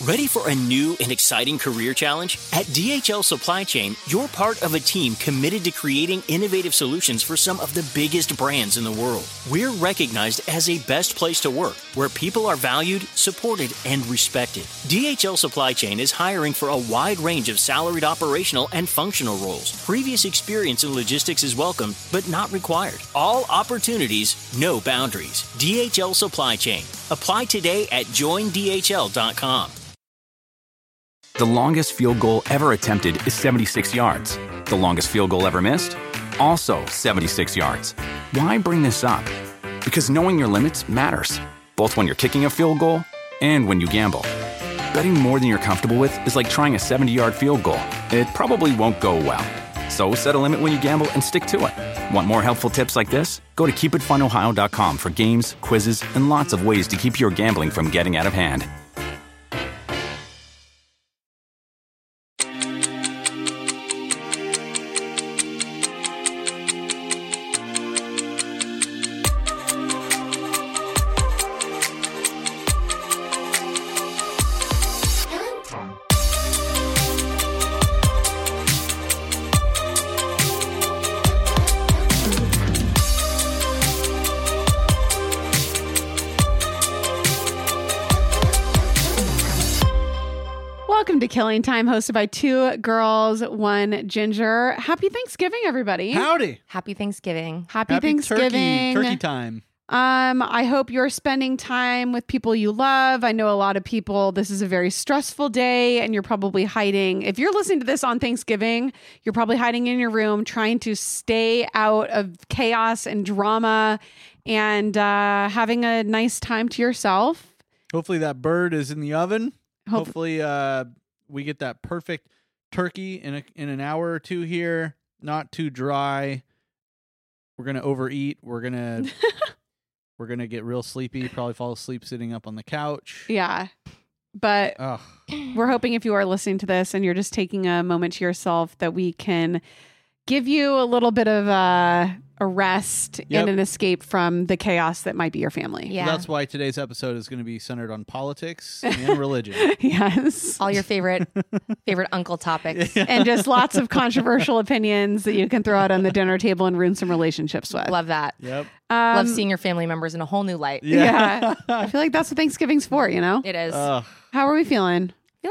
Ready for a new and exciting career challenge? At DHL Supply Chain, you're part of a team committed to creating innovative solutions for some of the biggest brands in the world. We're recognized as a best place to work, where people are valued, supported, and respected. DHL Supply Chain is hiring for a wide range of salaried operational and functional roles. Previous experience in logistics is welcome, but not required. All opportunities, no boundaries. DHL Supply Chain. Apply today at joindhl.com. The longest field goal ever attempted is 76 yards. The longest field goal ever missed? Also 76 yards. Why bring this up? Because knowing your limits matters, both when you're kicking a field goal and when you gamble. Betting more than you're comfortable with is like trying a 70-yard field goal. It probably won't go well. So set a limit when you gamble and stick to it. Want more helpful tips like this? Go to keepitfunohio.com for games, quizzes, and lots of ways to keep your gambling from getting out of hand. Welcome to Killing Time, hosted by two girls, one ginger. Happy Thanksgiving, everybody. Howdy. Happy Thanksgiving. Happy Thanksgiving. Turkey time. I hope you're spending time with people you love. I know a lot of people, this is a very stressful day and you're probably hiding. If you're listening to this on Thanksgiving, you're probably hiding in your room trying to stay out of chaos and drama and having a nice time to yourself. Hopefully that bird is in the oven. Hopefully we get that perfect turkey in an hour or two here. Not too dry. We're gonna overeat. We're gonna get real sleepy. Probably fall asleep sitting up on the couch. Yeah. But we're hoping if you are listening to this and you're just taking a moment to yourself that we can give you a little bit of a rest and an escape from the chaos that might be your family. Yeah. So that's why today's episode is going to be centered on politics and religion. Yes. All your favorite uncle topics. And just lots of controversial opinions that you can throw out on the dinner table and ruin some relationships with. Love that. Yep. Love seeing your family members in a whole new light. Yeah. I feel like that's what Thanksgiving's for, you know? It is. How are we feeling?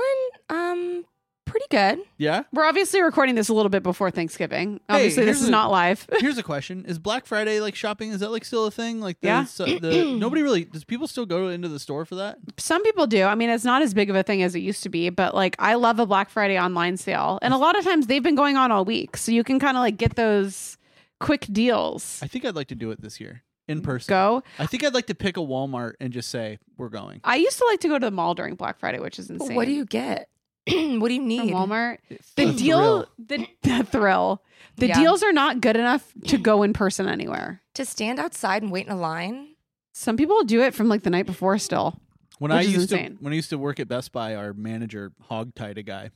Feeling pretty good. Yeah. We're obviously recording this a little bit before Thanksgiving. Obviously, this is not live. Here's a question: is Black Friday like shopping? Is that like still a thing? Like, nobody really does. People still go into the store for that? Some people do. I mean, it's not as big of a thing as it used to be, but like I love a Black Friday online sale, and a lot of times they've been going on all week, so you can kind of like get those quick deals. I think I'd like to do it this year in person. Go. I think I'd like to pick a Walmart and just say we're going. I used to like to go to the mall during Black Friday, which is insane. What do you get? What do you need? From Walmart? The deal, the thrill. The deals are not good enough to go in person anywhere. To stand outside and wait in a line? Some people do it from like the night before still. When I used to work at Best Buy, our manager hog-tied a guy.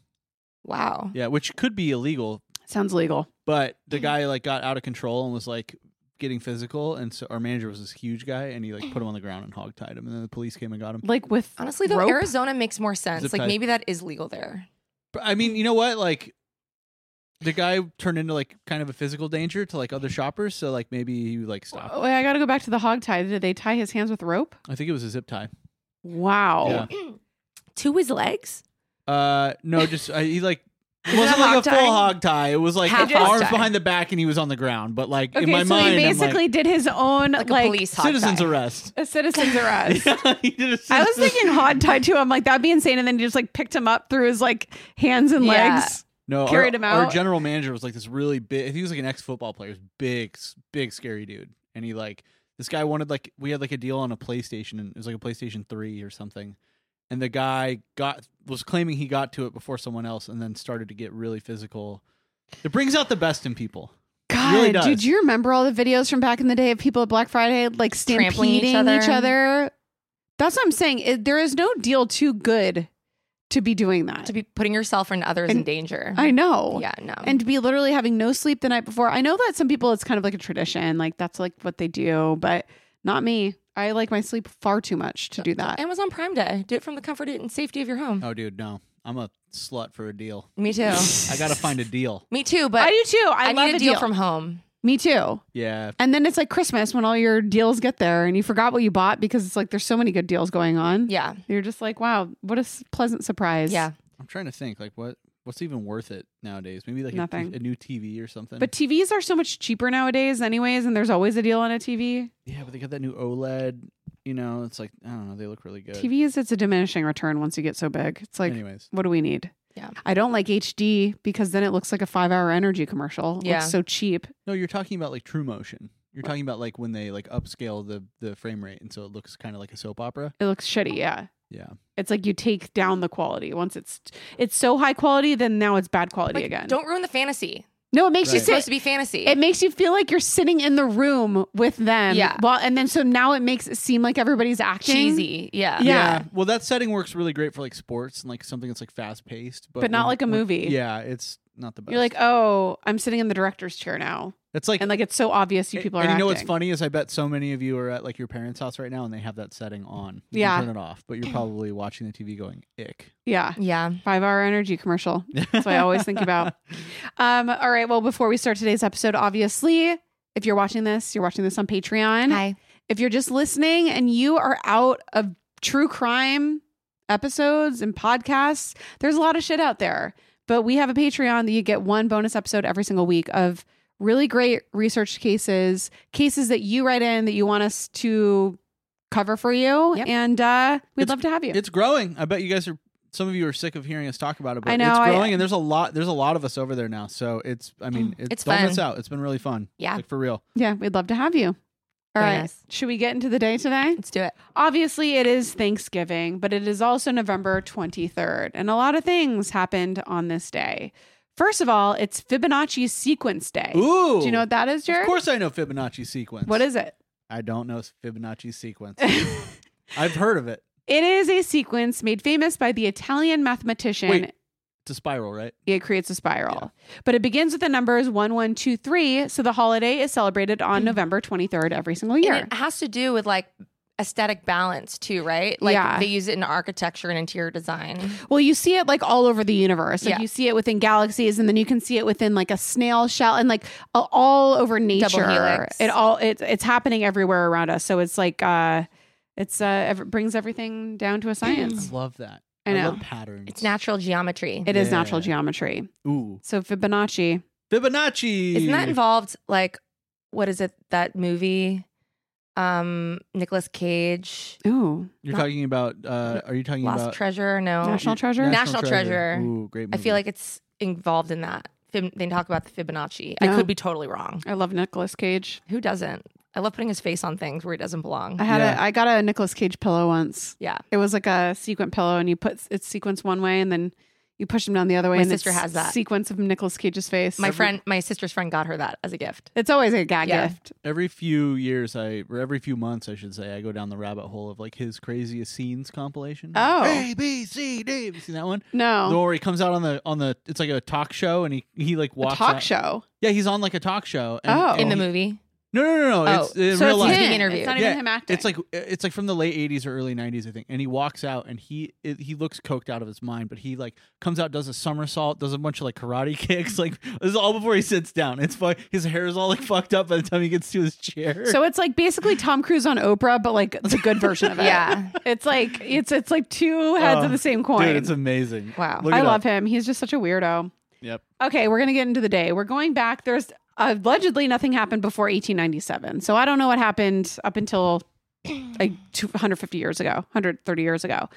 Wow. Yeah, which could be illegal. Sounds legal. But the guy like got out of control and was like getting physical, and so our manager was this huge guy, and he like put him on the ground and hog-tied him, and then the police came and got him. Like with honestly though, rope? Arizona makes more sense. Zip like tie. maybe that is legal there. But, I mean, you know what? Like the guy turned into like kind of a physical danger to like other shoppers, so like maybe he like stopped. Wait, I got to go back to the hog tie. Did they tie his hands with rope? I think it was a zip tie. Wow. Yeah. To his legs? No, just he like. It Is it wasn't a like a hog full tie? hog tie. It was like Half arms hog tie. behind the back, and he was on the ground. But like Okay, in my so mind, he I'm basically like, did his own Like a police hog citizen's tie. arrest. a citizen's arrest. He did a I was thinking hog tie too. I'm like, that'd be insane. And then he just like picked him up through his like hands and Yeah. legs. No, carried him Our out. general manager was like this really big. He was like an ex-football player, big, scary dude. And he like this guy wanted like we had like a deal on a PlayStation, and it was like a PlayStation 3 or something. And the guy was claiming he got to it before someone else, and then started to get really physical. It brings out the best in people. God, really does. dude, do you remember all the videos from back in the day of people at Black Friday like Trampling stampeding each other? That's what I'm saying. There is no deal too good to be doing that. To be putting yourself and others in danger. I know. Yeah, no. And to be literally having no sleep the night before. I know that some people, it's kind of like a tradition. Like that's like what they do, but not me. I like my sleep far too much to do that. Amazon Prime Day. Do it from the comfort and safety of your home. Oh, dude, no. I'm a slut for a deal. Me too. I got to find a deal. Me too, but I do too. I love need a deal from home. Me too. Yeah. And then it's like Christmas when all your deals get there and you forgot what you bought because it's like there's so many good deals going on. Yeah. You're just like, wow, what a pleasant surprise. Yeah. I'm trying to think, like, what's even worth it nowadays? Maybe like Nothing. a new TV or something. But TVs are so much cheaper nowadays anyways, and there's always a deal on a TV. yeah, but they got that new OLED. You know, it's like, I don't know. They look really good. TVs, it's a diminishing return once you get so big. It's like, Anyways. what do we need? Yeah. I don't like HD because then it looks like a 5-hour energy commercial. It Yeah. looks so cheap. No, you're talking about like True Motion. You're talking about like when they like upscale the frame rate, and so it looks kind of like a soap opera. It looks shitty, yeah. Yeah. It's like you take down the quality. Once it's so high quality, then now it's bad quality Like, again. don't ruin the fantasy. No, it makes you Right. It's supposed sit. to be fantasy. It makes you feel like you're sitting in the room with them. Yeah. Well, and then so now it makes it seem like everybody's acting cheesy. Yeah. Yeah. Well, that setting works really great for like sports and like something that's like fast paced, But not like a movie. Yeah, it's not the best. You're like, oh, I'm sitting in the director's chair now, it's like, and like it's so obvious you people are. and you know acting. what's funny is I bet so many of you are at like your parents' house right now and they have that setting on. You Yeah. can turn it off, but you're probably watching the TV going ick. Yeah. Yeah. 5-hour energy commercial. That's what I always think about. All right. Well, before we start today's episode, obviously, if you're watching this on Patreon. Hi. If you're just listening and you are out of true crime episodes and podcasts, there's a lot of shit out there. But we have a Patreon that you get one bonus episode every single week of really great research cases that you write in that you want us to cover for you. Yep. And we'd love to have you. It's growing. I bet you guys are. Some of you are sick of hearing us talk about it, but I know, it's growing, and there's a lot of us over there now. So it's, I mean, It's don't fun. miss out. It's been really fun. Yeah. Like for real. Yeah, we'd love to have you. All Very right. nice. Should we get into the day today? Let's do it. Obviously, it is Thanksgiving, but it is also November 23rd, and a lot of things happened on this day. First of all, it's Fibonacci Sequence Day. Ooh. Do you know what that is, Jared? Of course I know Fibonacci sequence. What is it? I don't know Fibonacci sequence. I've heard of it. It is a sequence made famous by the Italian mathematician. Wait. It's a spiral, right? It creates a spiral. But it begins with the numbers 1, 1, 2, 3. So the holiday is celebrated on November 23rd every single year. And it has to do with like aesthetic balance too, right? Like Yeah. they use it in architecture and interior design. Well, you see it like all over the universe. Like Yeah. you see it within galaxies, and then you can see it within like a snail shell, and like all over nature. helix. It's happening everywhere around us. So it's like it brings everything down to a science. I love that. I know. love patterns. It's natural geometry. It is Yeah. natural geometry. Ooh. So Fibonacci. Fibonacci. Isn't that involved like what is it, that movie? Nicolas Cage. Ooh, You're talking about, are you talking Lost about Treasure? No. National Treasure. National Treasure. Ooh, great I movie. feel like it's involved in that. They talk about the Fibonacci. No. I could be totally wrong. I love Nicolas Cage. Who doesn't? I love putting his face on things where he doesn't belong. I got a Nicolas Cage pillow once. Yeah. It was like a sequin pillow, and you put it's sequence one way, and then you push them down the other way. My and sister it's has that. sequence of Nicolas Cage's face. My sister's friend got her that as a gift. It's always a gag Yeah. gift. every few years, or every few months, I should say, I go down the rabbit hole of like his craziest scenes compilation. Oh. A, B, C, D. Have you seen that one? No, The one where he comes out on the it's like a talk show, and he like a walks talk out. show. Yeah, he's on like a talk show. And, Oh. and In the he- movie. No. Oh, It's in So real it's life. him. Being interviewed. It's not Yeah, even him acting. It's like from the late 80s or early 90s, I think. And he walks out, and he looks coked out of his mind, but he like comes out, does a somersault, does a bunch of like karate kicks. Like this is all before he sits down. It's fun. His hair is all like fucked up by the time he gets to his chair. So it's like basically Tom Cruise on Oprah, but like the good version of it. Yeah. It's like it's like two heads of the same coin. Dude, it's amazing. Wow. Look I it love up. him. He's just such a weirdo. Yep. Okay, we're gonna get into the day. We're going back. There's allegedly nothing happened before 1897. So I don't know what happened up until like 250 years ago, 130 years ago.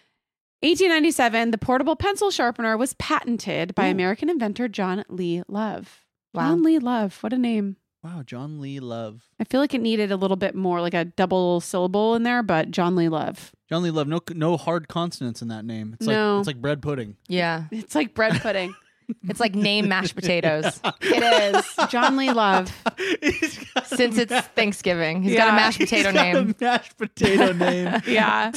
1897, the portable pencil sharpener was patented by American inventor John Lee Love. Wow. John Lee Love, what a name. Wow, John Lee Love. I feel like it needed a little bit more, like a double syllable in there, but John Lee Love. John Lee Love. No hard consonants in that name. It's No. like it's like bread pudding. Yeah. It's like bread pudding. It's like name mashed potatoes. It is. John Lee Love. Since it's Thanksgiving. He's got Yeah. a mashed potato name. A mashed potato name. Yeah.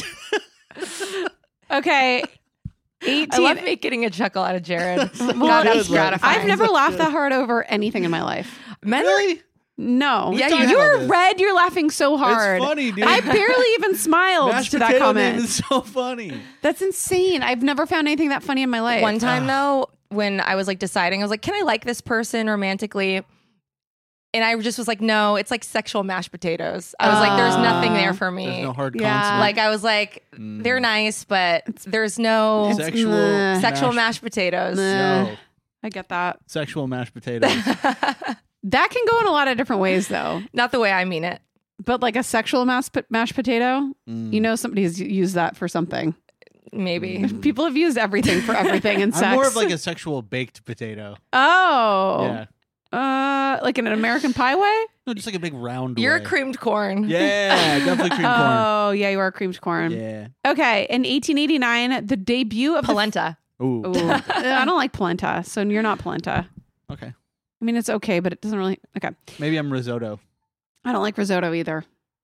Okay. 18. I love getting a chuckle out of Jared. Well, God, that's good, love. gratifying. I've never laughed that hard over anything in my life. Men Really? No. Yeah, talking you're about this. red. You're laughing so hard. It's funny, dude. I barely even smiled Mashed to that potato comment. name is so funny. That's insane. I've never found anything that funny in my life. One time though, when I was like deciding, I was like, can I like this person romantically? And I just was like, no, it's like sexual mashed potatoes. I was like, there's nothing there for me. There's no hard Yeah. consonant. Like I was like, they're nice, but there's no Sexual Nah. sexual mashed potatoes. No. I get that. Sexual mashed potatoes. That can go in a lot of different ways, though. Not the way I mean it. But like a sexual mashed potato, you know, somebody's used that for something. Maybe. People have used everything for everything in sex. I'm more of like a sexual baked potato. Oh. Yeah. Like in an American Pie way? No, just like a big round You're way. creamed corn. Yeah, definitely cream corn. Oh, yeah, you are creamed corn. Yeah. Okay, in 1889, the debut of Polenta. Ooh. Ooh, I don't like polenta, so you're not polenta. Okay. I mean, it's okay, but it doesn't really. Okay, Maybe I'm risotto. I don't like risotto either.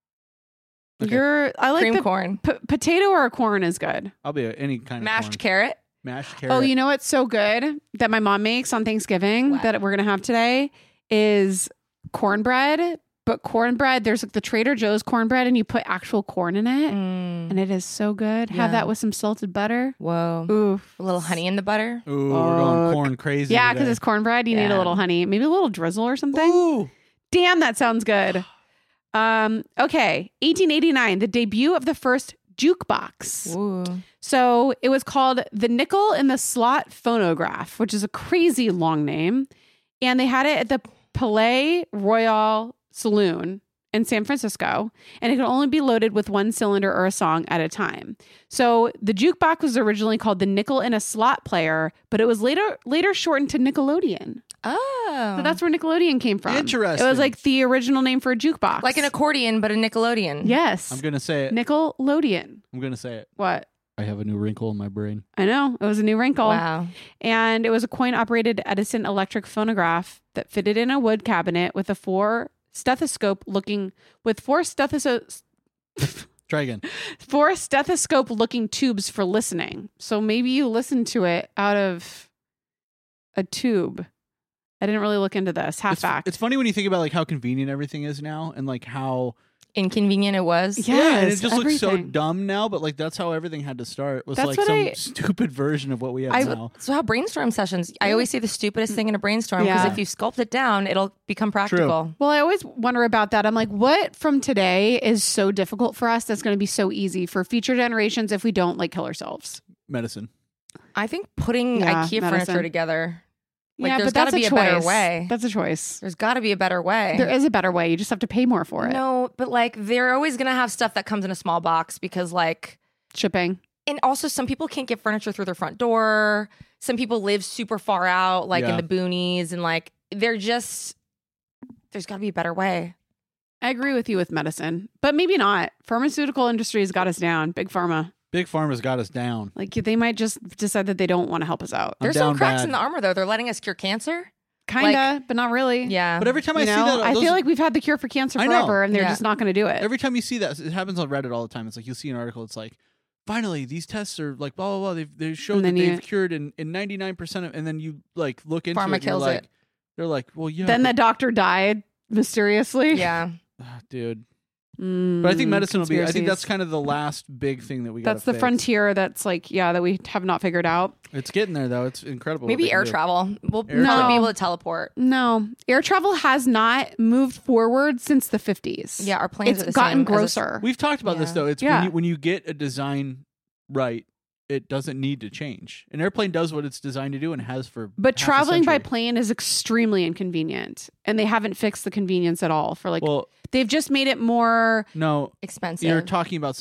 Okay. I like Cream the corn. potato or a corn is good. I'll be any kind of Mashed corn. carrot. Mashed carrot. Oh, you know what's so good that my mom makes on Thanksgiving What? that we're gonna have today is cornbread. But cornbread, there's like the Trader Joe's cornbread, and you put actual corn in it, and it is so good. Have Yeah. that with some salted butter. Whoa. Oof. A little honey in the butter. Ooh, we're going corn crazy. Yeah, today. because it's cornbread. You need a Yeah. little honey, maybe a little drizzle or something. Ooh. Damn, that sounds good. Okay, 1889, the debut of the first jukebox. Ooh. So it was called the Nickel in the Slot Phonograph, which is a crazy long name. And they had it at the Palais Royal Saloon in San Francisco, and it could only be loaded with one cylinder or a song at a time. So the jukebox was originally called the Nickel in a Slot Player, but it was later shortened to Nickelodeon. Oh. So that's where Nickelodeon came from. Interesting. It was like the original name for a jukebox. like an accordion, but a Nickelodeon. Yes. I'm gonna say it. Nickelodeon. I'm gonna say it. What? I have a new wrinkle in my brain. I know. It was a new wrinkle. Wow. And it was a coin-operated Edison electric phonograph that fitted in a wood cabinet with four stethoscope looking tubes for listening. So maybe you listen to it out of a tube. I didn't really look into this. Half fact. It's funny when you think about like how convenient everything is now, and like how Inconvenient it was. Yeah. and it Yes, just looks so everything. dumb now. But like that's how everything had to start. Was That's like what some I- stupid version of what we have now. So how brainstorm sessions? I always say the stupidest thing in a brainstorm because Yeah. if you sculpt it down, it'll become practical. Well, I always wonder about that. I'm like, what from today is so difficult for us that's going to be so easy for future generations if we don't like kill ourselves? Medicine. I think putting Yeah, IKEA medicine. furniture together. Like, yeah, there's but that's gotta be a a choice. better way. That's a choice. There's got to be a better way. There is a better way. You just have to pay more for it. No, but like they're always going to have stuff that comes in a small box because like, Shipping. and also some people can't get furniture through their front door. Some people live super far out, like in Yeah. the boonies, and like they're just, there's got to be a better way. I agree with you with medicine, but maybe not. Pharmaceutical industry has got us down. Big pharma. Big Pharma's got us down. Like they might just decide that they don't want to help us out. I'm There's some down cracks bad. in the armor though. They're letting us cure cancer. Kinda, but not really. Yeah. But every time I You see know, that, I those- feel like we've had the cure for cancer I know. forever, and they're Yeah. just not going to do it. every time you see that, it happens on Reddit all the time. It's like you'll see an article. It's like, finally, these tests are like blah blah blah. They showed And that then you- they've cured in 99% of, and then you like look into Pharma it. And kills you're like, it. They're like, well, yeah. Then the but- doctor died mysteriously. Yeah. dude. But I think medicine will be. I think that's conspiracies. kind of the last big thing that we got. That's the frontier. That's like, yeah, that we have not figured out. It's getting there though. It's incredible. what Maybe they can air do. travel. We'll Air probably travel. be able to teleport. No, air travel has not moved forward since the 50s. Yeah, our planes It's are the gotten same as grosser. We've talked about this Yeah. though. It's Yeah. when you get a design right, it doesn't need to change. An airplane does what it's designed to do and has for. But half a traveling by century. plane is extremely inconvenient, and they haven't fixed the convenience at all. For like, Well, they've just made it more. no, expensive. you're talking about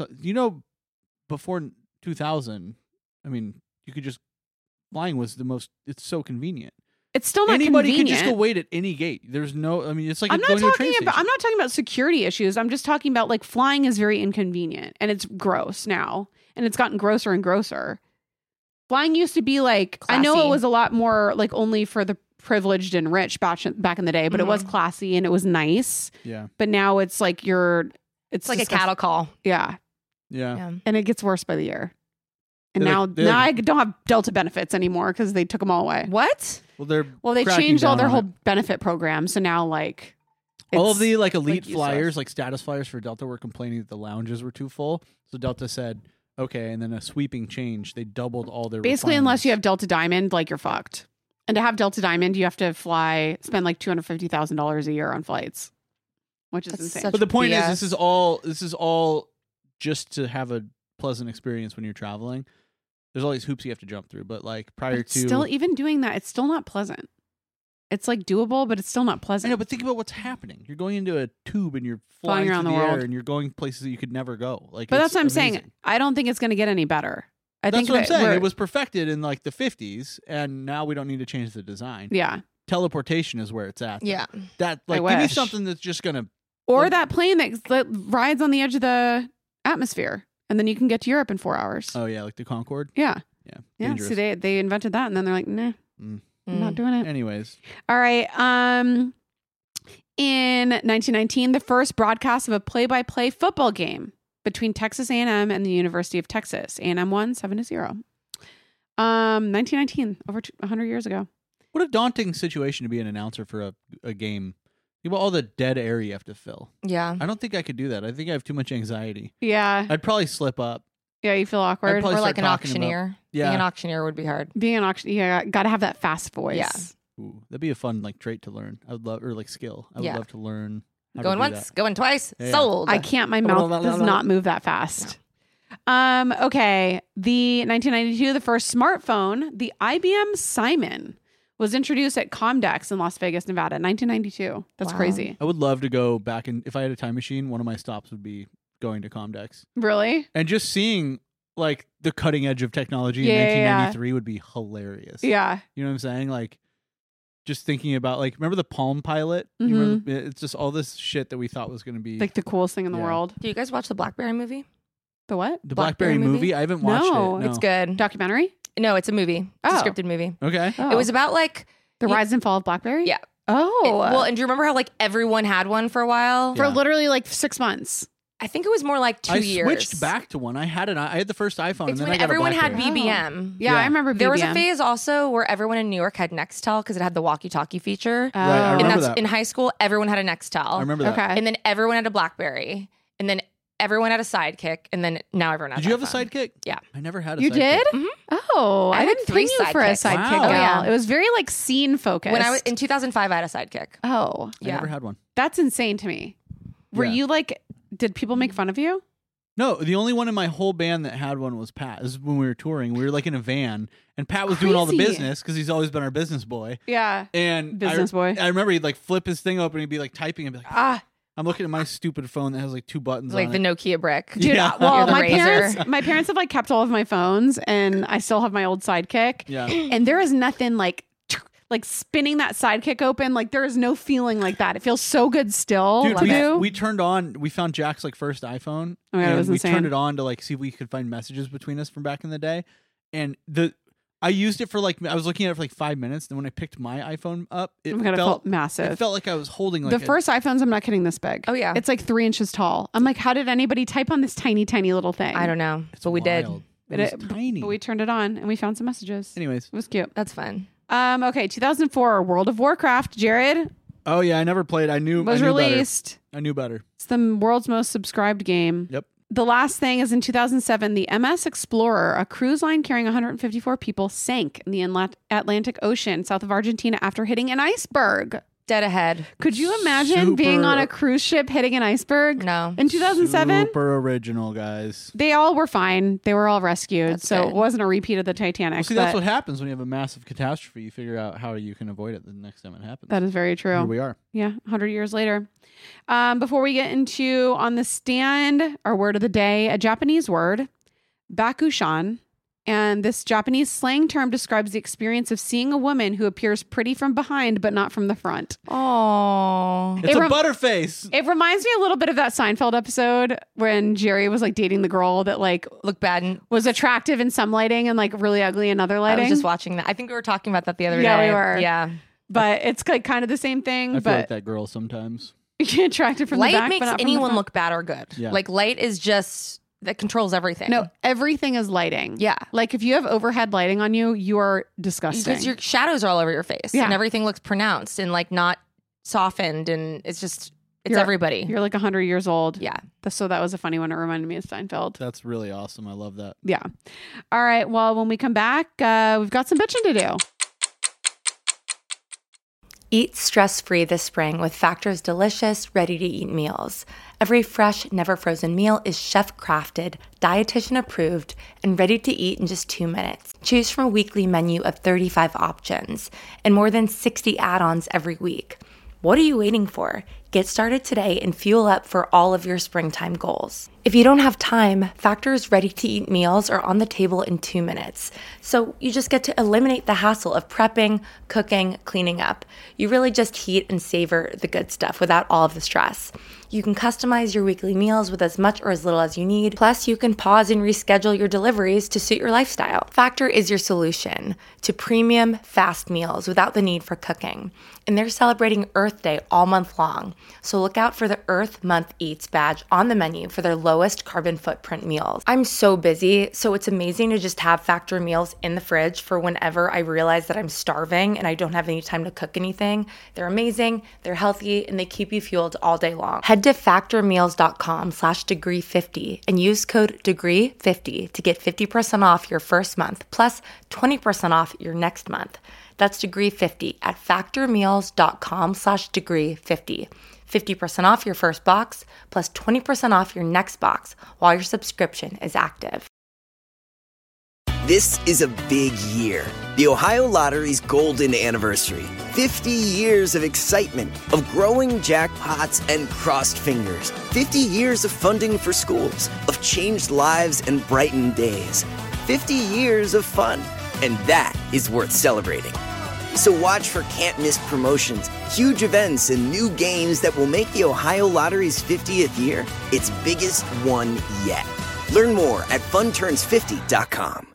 before 2000. I mean, you could just flying was the most. It's so convenient. It's still not Anybody convenient. can just go wait at any gate. There's no. I mean, it's like I'm not going to a train talking about. station. I'm not talking about security issues. I'm just talking about like flying is very inconvenient, and it's gross now, and it's gotten grosser and grosser. Flying used to be like, I know it Classy. was a lot more like only for the privileged and rich back in the day, but it was classy and it was nice. Yeah, But now it's like it's like a disgust- cattle call. yeah. Yeah. and it gets worse by the year. And They're now, like- they're now I like- don't have Delta benefits anymore because they took them all away. What? Well, they're Well, they cracking changed all down their on whole it. benefit program, so now like All of It's, the like elite useless. flyers, like status flyers for Delta, were complaining that the lounges were too full. So Delta said, okay, and then a sweeping change. They doubled all their Basically, unless you have requirements. Delta Diamond, like you're fucked. And to have Delta Diamond, you have to spend like $250,000 a year on flights, which is That's insane. such But the point BS. is, this is all just to have a pleasant experience when you're traveling. There's all these hoops you have to jump through, but like prior But to still, even doing that, it's still not pleasant. It's like doable, but it's still not I pleasant. know, but think about what's happening. You're going into a tube and you're Flying flying around through the the world. air and you're going places that you could never go. Like, But it's that's what I'm saying. amazing. I don't think it's going to get any better. I That's think what I'm that saying. we're- It was perfected in like the 50s, and now we don't need to change the design. yeah. Teleportation is where it's at. though. Yeah. That like I give me wish. something that's just gonna. Or Like- that plane that rides on the edge of the atmosphere, and then you can get to Europe in 4 hours. Oh yeah, like the Concorde. Yeah. Yeah. Yeah. Dangerous. So they invented that, and then they're like, nah, I'm not doing it. Anyways, All right. In 1919, the first broadcast of a play-by-play football game between Texas A&M and the University of Texas. A&M won 7-0. 1919, over 100 years ago. what a daunting situation to be an announcer for a game. Think about all the dead air you have to fill. Yeah. I don't think I could do that. I think I have too much anxiety. Yeah. I'd probably slip up. Yeah, you feel awkward. probably Or like an start talking about- auctioneer. Yeah. Being an auctioneer would be hard. Being an auction, yeah, got to have that fast voice. Yeah. Ooh, that'd be a fun like trait to learn. I would love or like skill. I would Yeah. love to learn. how to Going do once, that. going twice, Yeah. sold. I can't. My mouth does not move that fast. Okay. The 1992, the first smartphone, the IBM Simon, was introduced at Comdex in Las Vegas, Nevada, 1992. That's Wow. crazy. I would love to go back and if I had a time machine, one of my stops would be going to Comdex Really? and just seeing like the cutting edge of technology Yeah, in yeah, yeah. 1993 would be hilarious. Yeah. You know what I'm saying? Like just thinking about like remember the Palm Pilot? You remember, it's just all this shit that we thought was going to be Like the coolest thing in the Yeah. world. Do you guys watch the BlackBerry movie? The what? the BlackBerry Blackberry movie. movie? I haven't watched No, it. No. It's good. Documentary? No, it's a movie. It's Oh. a scripted movie. Okay. Oh. It was about like the rise and fall of BlackBerry? Yeah. Oh. well, and do you remember how like everyone had one for a while? for Yeah. literally like 6 months. I think it was more like 2 I years. switched back to one. I had the first iPhone and It's then when I got everyone a had BlackBerry. BBM. Yeah, Yeah. I remember There was a BBM. phase also where everyone in New York had Nextel because it had the walkie-talkie feature. Right, I Oh. and remember that's that. in high school. Everyone had a Nextel. I remember that. Okay. And then everyone had a BlackBerry. And then everyone had a Sidekick. And then now everyone has Did you have a iPhone. sidekick? Yeah. I never had a You sidekick. did? Oh, I I, had didn't 3 think you for a sidekicks. sidekick Wow. gal. Oh, yeah. It was very like scene focused. When I was in 2005, I had a Sidekick. oh, I Yeah. never had one. that's insane to me. Were Yeah. you like, did people make fun of you? No, the only one in my whole band that had one was Pat. This is when we were touring. We were like in a van, and Pat was doing all the Crazy. business because he's always been our business boy. Yeah. And Business boy. I remember he'd like flip his thing open and he'd be like typing and be like, Ah, I'm looking at my stupid phone that has like 2 buttons Like on the it. Nokia brick. dude. Yeah. Well, You're the my razor. parents have like kept all of my phones, and I still have my old Sidekick. Yeah. And there is nothing like spinning that Sidekick open. Like there is no feeling like that. It feels so good still Dude, to do. we turned on, we found Jack's like first iPhone. Oh my God, it and was we insane. turned it on to like see if we could find messages between us from back in the day. And I used it for like, I was looking at it for like 5 minutes. Then when I picked my iPhone up, it Oh my God, it felt massive. It felt like I was holding like the first iPhones, I'm not kidding, this big. Oh, yeah. It's like 3 inches tall. I'm like, how did anybody type on this tiny, tiny little thing? I don't know. It's But we did. wild. But It was tiny. But we turned it on and we found some messages. Anyways. It was cute. That's fun. Okay, 2004, World of Warcraft, Jared, Oh yeah, I never played. I knew was I knew released. Better. I knew better. It's the world's most subscribed game. Yep. The last thing is in 2007, the MS Explorer, a cruise line carrying 154 people, sank in the Atlantic Ocean south of Argentina after hitting an iceberg. Dead ahead. Could you imagine being on a Super- cruise ship hitting an iceberg? No. In 2007? Super original, guys. They all were fine. They were all rescued. That's so good. it wasn't a repeat of the Titanic. Well, see, that's but what happens when you have a massive catastrophe. You figure out how you can avoid it the next time it happens. that is very Here true. we are. Yeah, 100 years later. Before we get into On the Stand, our word of the day, a Japanese word, bakushan. And this Japanese slang term describes the experience of seeing a woman who appears pretty from behind, but not from the front. Oh. It's It a rem- butterface. It reminds me a little bit of that Seinfeld episode when Jerry was like dating the girl that like Look bad. And was attractive in some lighting and like really ugly in other I lighting. was just watching that. I think we were talking about that the other Yeah, day. we were. Yeah. But it's like kind of the same thing. I feel like But that girl sometimes. attractive from the Light back, makes but not from the anyone front. look bad or good. Yeah. Like light is just that controls everything. No, everything is lighting. Yeah. Like if you have overhead lighting on you, you are disgusting. Because your shadows are all over your face Yeah. and everything looks pronounced and like not softened and it's just It's everybody. You're like 100 years old. Yeah. So that was a funny one. It reminded me of Seinfeld. That's really awesome. I love that. Yeah. All right. Well, when we come back, we've got some bitching to do. Eat stress-free this spring with Factor's delicious, ready-to-eat meals. Every fresh, never frozen meal is chef-crafted, dietitian approved, and ready to eat in just 2 minutes. Choose from a weekly menu of 35 options and more than 60 add-ons every week. What are you waiting for? Get started today and fuel up for all of your springtime goals. If you don't have time, Factor's ready-to-eat meals are on the table in 2 minutes. So you just get to eliminate the hassle of prepping, cooking, cleaning up. You really just heat and savor the good stuff without all of the stress. You can customize your weekly meals with as much or as little as you need. Plus, you can pause and reschedule your deliveries to suit your lifestyle. Factor is your solution to premium, fast meals without the need for cooking. And they're celebrating Earth Day all month long. So look out for the Earth Month Eats badge on the menu for their lowest carbon footprint meals. I'm so busy, so it's amazing to just have Factor meals in the fridge for whenever I realize that I'm starving and I don't have any time to cook anything. They're amazing, they're healthy, and they keep you fueled all day long. Head to factormeals.com/degree50 and use code degree50 to get 50% off your first month plus 20% off your next month. That's degree50 at factormeals.com/degree50. 50% off your first box plus 20% off your next box while your subscription is active. This is a big year. The Ohio Lottery's golden anniversary. 50 years of excitement, of growing jackpots and crossed fingers. 50 years of funding for schools, of changed lives and brightened days. 50 years of fun, and that is worth celebrating. So watch for can't-miss promotions, huge events, and new games that will make the Ohio Lottery's 50th year its biggest one yet. Learn more at funturns50.com.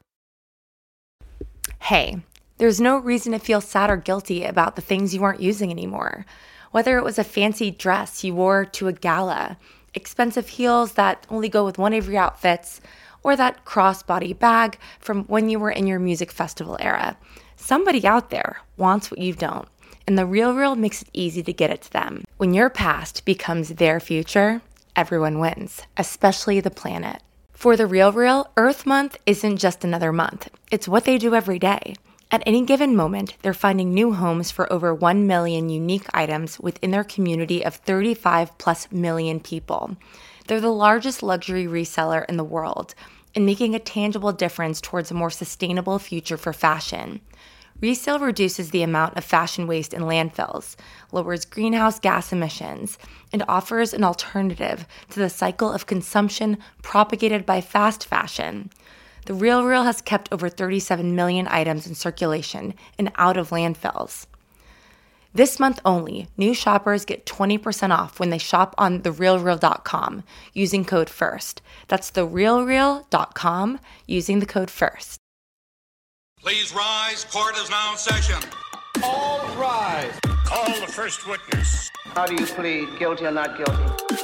Hey, there's no reason to feel sad or guilty about the things you aren't using anymore. Whether it was a fancy dress you wore to a gala, expensive heels that only go with one of your outfits, or that crossbody bag from when you were in your music festival era. Somebody out there wants what you don't, and The RealReal makes it easy to get it to them. When your past becomes their future, everyone wins, especially the planet. For The RealReal, Earth Month isn't just another month. It's what they do every day. At any given moment, they're finding new homes for over 1 million unique items within their community of 35+ million people. They're the largest luxury reseller in the world and making a tangible difference towards a more sustainable future for fashion. Resale reduces the amount of fashion waste in landfills, lowers greenhouse gas emissions, and offers an alternative to the cycle of consumption propagated by fast fashion. The RealReal has kept over 37 million items in circulation and out of landfills. This month only, new shoppers get 20% off when they shop on therealreal.com using code FIRST. That's therealreal.com using the code FIRST. Please rise. Court is now in session. All rise. Call the first witness. How do you plead, guilty or not guilty?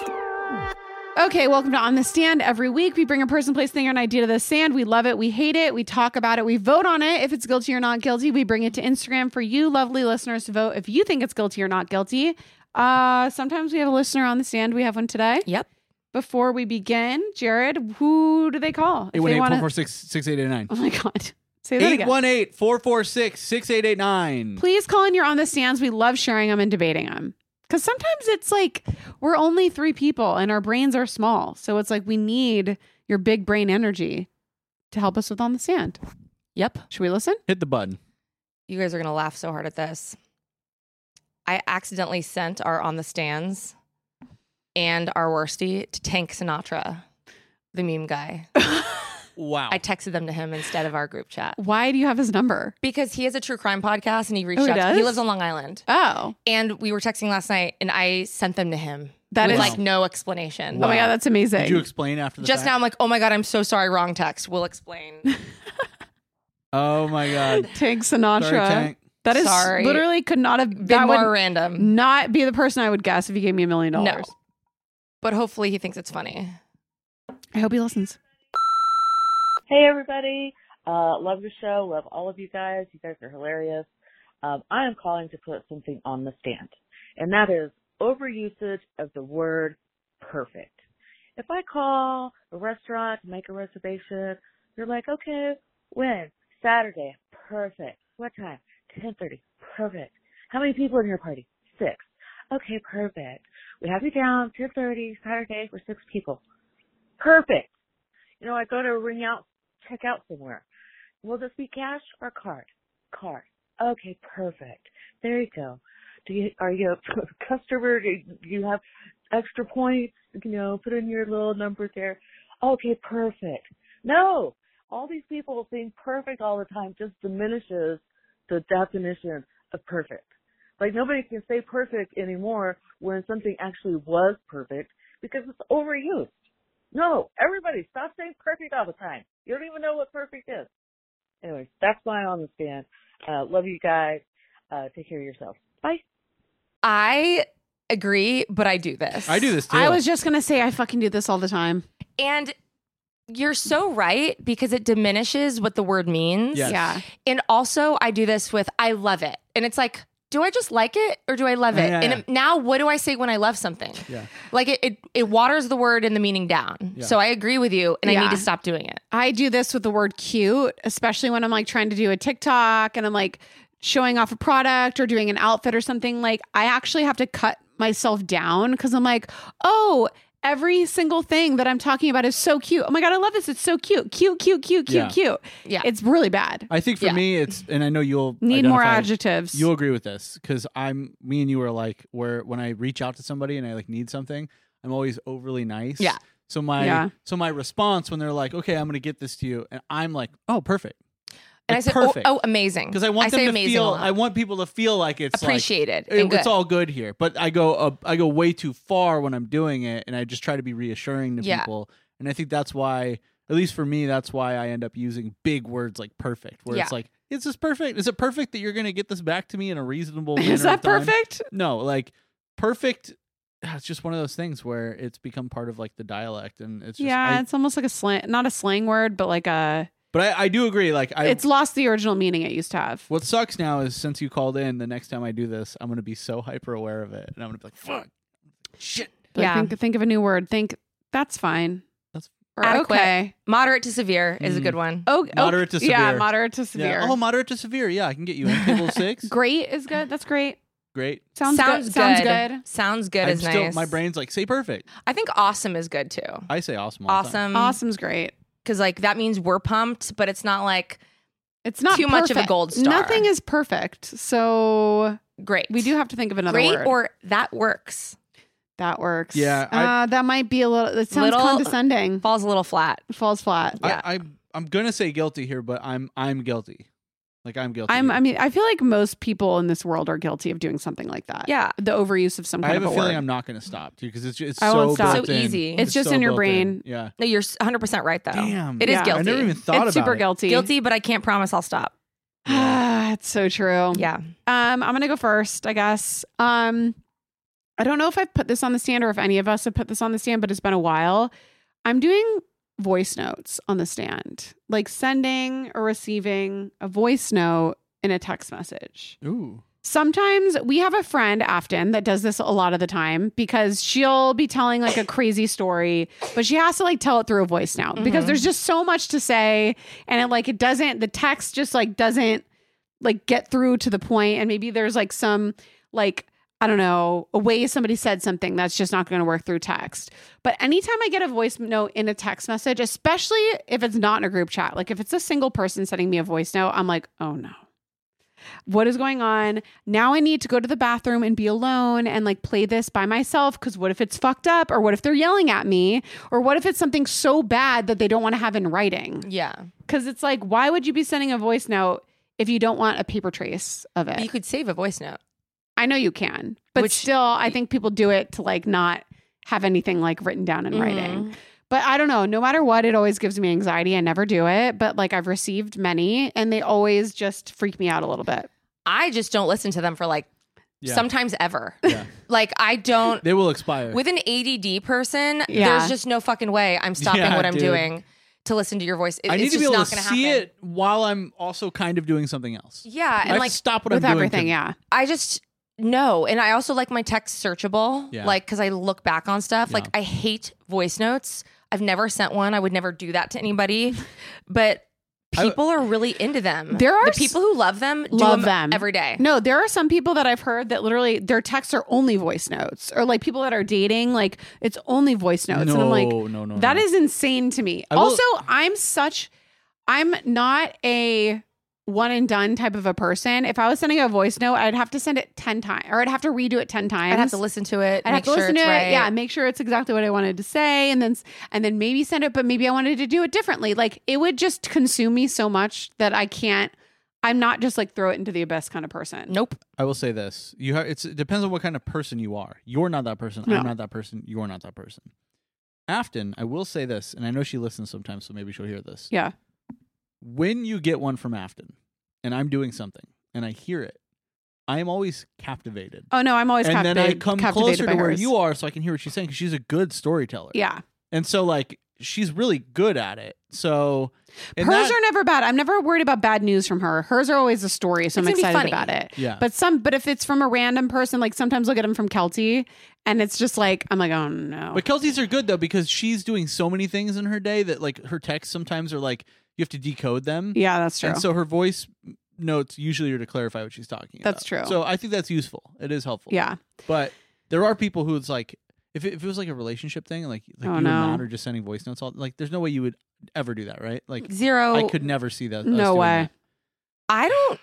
Okay, welcome to On the Stand. Every week, we bring a person, place, thing, or an idea to the stand. We love it. We hate it. We talk about it. We vote on it. If it's guilty or not guilty, we bring it to Instagram for you, lovely listeners, to vote if you think it's guilty or not guilty. Sometimes we have a listener on the stand. We have one today. Yep. Before we begin, Jared, who do they call? 818-446-6889. Oh my God. Say that again. 818-446-6889. Please call in your On the Stands. We love sharing them and debating them. Because sometimes it's like we're only 3 people and our brains are small. So it's like we need your big brain energy to help us with On the Stand. Yep. Should we listen? Hit the button. You guys are going to laugh so hard at this. I accidentally sent our On the Stands and our worsty to Tank Sinatra, the meme guy. Wow. I texted them to him instead of our group chat. Why do you have his number? Because he has a true crime podcast and he reached Oh, he out. does? He lives on Long Island. Oh. And we were texting last night and I sent them to him. That with is- like no explanation. Oh my God, that's amazing. Did you explain after the Just fact? now I'm like, oh my God, I'm so sorry. Wrong text. We'll explain. Oh my God. Tank Sinatra. Sorry, Tank. That is Sorry. literally could not have Been that more would random. not be the person I would guess if he gave me $1 million. No. But hopefully he thinks it's funny. I hope he listens. Hey, everybody. Love your show. Love all of you guys. You guys are hilarious. I am calling to put something on the stand, and that is overusage of the word perfect. If I call a restaurant to make a reservation, they're like, okay, when? Saturday. Perfect. What time? 10:30. Perfect. How many people in your party? 6. Okay, perfect. We have you down 10:30 Saturday for 6 people. Perfect. You know, I go to check out somewhere. Will this be cash or card? Card. Okay, perfect. There you go. Are you a customer? Do you have extra points? You know, put in your little number there. Okay, perfect. No, all these people being perfect all the time just diminishes the definition of perfect. Like, nobody can say perfect anymore when something actually was perfect because it's overused. No, everybody, stop saying perfect all the time. You don't even know what perfect is. Anyways, that's why I'm on the stand. Love you guys. Take care of yourself. Bye. I agree, but I do this. I do this too. I was just going to say I fucking do this all the time. And you're so right because it diminishes what the word means. Yes. Yeah. And also I do this with I love it. And it's like, do I just like it or do I love it? Yeah. And now what do I say when I love something? Yeah. Like it waters the word and the meaning down. Yeah. So I agree with you and I need to stop doing it. I do this with the word cute, especially when I'm like trying to do a TikTok and I'm like showing off a product or doing an outfit or something. Like, I actually have to cut myself down because I'm like, oh, every single thing that I'm talking about is so cute. Oh my God, I love this. It's so cute. Cute. Yeah. It's really bad. I think for me, it's, and I know you'll Need more identify- adjectives. You'll agree with this because me and you are like, where when I reach out to somebody and I like need something, I'm always overly nice. Yeah. So my response when they're like, okay, I'm going to get this to you, and I'm like, oh, perfect. And Like, I said, perfect. oh, amazing. Because I want them to amazing feel. a lot. I want people to feel like it's appreciated. Like, and it's good. all good here. But I go way too far when I'm doing it, and I just try to be reassuring to people. And I think that's why, at least for me, that's why I end up using big words like perfect, where it's like, is this perfect? Is it perfect that you're going to get this back to me in a reasonable manner? Is that of time? perfect? No, like perfect. It's just one of those things where it's become part of like the dialect, and it's just, it's almost like a slang, not a slang word, but like a. But I do agree. Like It's lost the original meaning it used to have. What sucks now is since you called in, the next time I do this, I'm going to be so hyper aware of it, and I'm going to be like, "Fuck, shit." Like, think of a new word. Think that's fine. That's adequate. Okay. Moderate to severe is a good one. Moderate to severe. Yeah, moderate to severe. Yeah. Oh, moderate to severe. Yeah, I can get you in table 6. Great is good. That's great. Great. Sounds good. Sounds good. Sounds good is nice. My brain's like, say perfect. I think awesome is good too. I say awesome. All the time. Awesome's great. Because like that means we're pumped, but it's not like it's not too much of a gold star. Nothing is perfect. So great. We do have to think of another great word. Or that works. That works. Yeah. That might be a little. It sounds condescending. Falls a little flat. Falls flat. Yeah. I'm gonna say guilty here, but I'm guilty. Like I'm guilty. I mean, I feel like most people in this world are guilty of doing something like that. Yeah. The overuse of some kind I have of a feeling word. I'm not gonna stop, dude, because it's I won't so stop. built So in. easy. It's just so in your built brain. Yeah. No, you're 100% right though. Damn. It is guilty. I never even thought about It's super it. guilty. Guilty, but I can't promise I'll stop. It's so true. Yeah. I'm gonna go first, I guess. I don't know if I've put this on the stand or if any of us have put this on the stand, but it's been a while. I'm doing voice notes on the stand, like sending or receiving a voice note in a text message. Ooh. Sometimes we have a friend, Afton, that does this a lot of the time because she'll be telling like a crazy story, but she has to like tell it through a voice note because there's just so much to say. And the text just like doesn't like get through to the point. And maybe there's like some like, I don't know, a way somebody said something that's just not going to work through text. But anytime I get a voice note in a text message, especially if it's not in a group chat, like if it's a single person sending me a voice note, I'm like, oh no. What is going on? Now I need to go to the bathroom and be alone and like play this by myself. Because what if it's fucked up? Or what if they're yelling at me? Or what if it's something so bad that they don't want to have in writing? Yeah. Because it's like, why would you be sending a voice note if you don't want a paper trace of it? You could save a voice note. I know you can, but still, I think people do it to like not have anything like written down in writing. But I don't know. No matter what, it always gives me anxiety. I never do it, but like I've received many, and they always just freak me out a little bit. I just don't listen to them for like sometimes ever. Yeah. Like I don't. They will expire. With an ADD person, Yeah. there's just no fucking way I'm stopping Yeah, what I'm dude. doing to listen to your voice. I need It's to be just able not to gonna see happen. it while I'm also kind of doing something else. Yeah, I and have like to stop what With I'm doing. everything, yeah. I just No, and I also like my text searchable, Yeah. like because I look back on stuff. Yeah. Like I hate voice notes. I've never sent one. I would never do that to anybody, but people are really into them. There are the people who love them, do love them every day. No, there are some people that I've heard that literally their texts are only voice notes, or like people that are dating, like it's only voice notes, and I'm like, no, that is insane to me. I will- Also, I'm not a one and done type of a person. If I was sending a voice note, I'd have to send it 10 times, or I'd have to redo it 10 times. I'd have to listen to it. I'd have to listen to it. Yeah, make sure it's exactly what I wanted to say, and then maybe send it, but maybe I wanted to do it differently. Like it would just consume me so much that I'm not just like throw it into the abyss kind of person. Nope. I will say this: it depends on what kind of person you are. You're not that person. No. I'm not that person. You're not that person. Afton, I will say this, and I know she listens sometimes, so maybe she'll hear this. Yeah. When you get one from Afton, and I'm doing something, and I hear it, I am always captivated. Oh no, I'm always and then I come captivated closer by to where hers. you are, so I can hear what she's saying, because she's a good storyteller. Yeah. And so, like, she's really good at it. So Hers are never bad. I'm never worried about bad news from her. Hers are always a story, so I'm It's gonna be excited funny. about it. Yeah. But if it's from a random person, like sometimes I'll get them from Kelty, and it's just like I'm like, oh no. But Kelsey's are good though, because she's doing so many things in her day that like her texts sometimes are like you have to decode them. Yeah, that's true. And so her voice notes usually are to clarify what she's talking about. That's true. So I think that's useful. It is helpful. Yeah. But there are people who it's like if it was like a relationship thing, like you and Matt are just sending voice notes all like there's no way you would ever do that, right? Like Zero. I could never see that. us No doing way. that.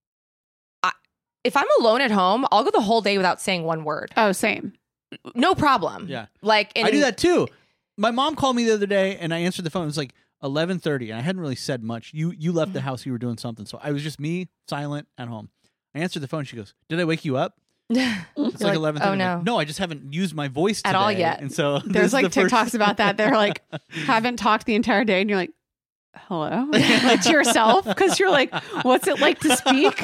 If I'm alone at home, I'll go the whole day without saying one word. Oh, same. No problem. Yeah. Like I do that too. My mom called me the other day and I answered the phone. It was like 11:30 and I hadn't really said much. You left the house, you were doing something. So I was just me, silent, at home. I answered the phone. She goes, "Did I wake you up?" It's like 11:30. Oh I'm no. like, no, I just haven't used my voice today. At all yet. And so There's like TikToks about that. They're like, haven't talked the entire day, and you're like, hello, like to yourself, because you're like, what's it like to speak?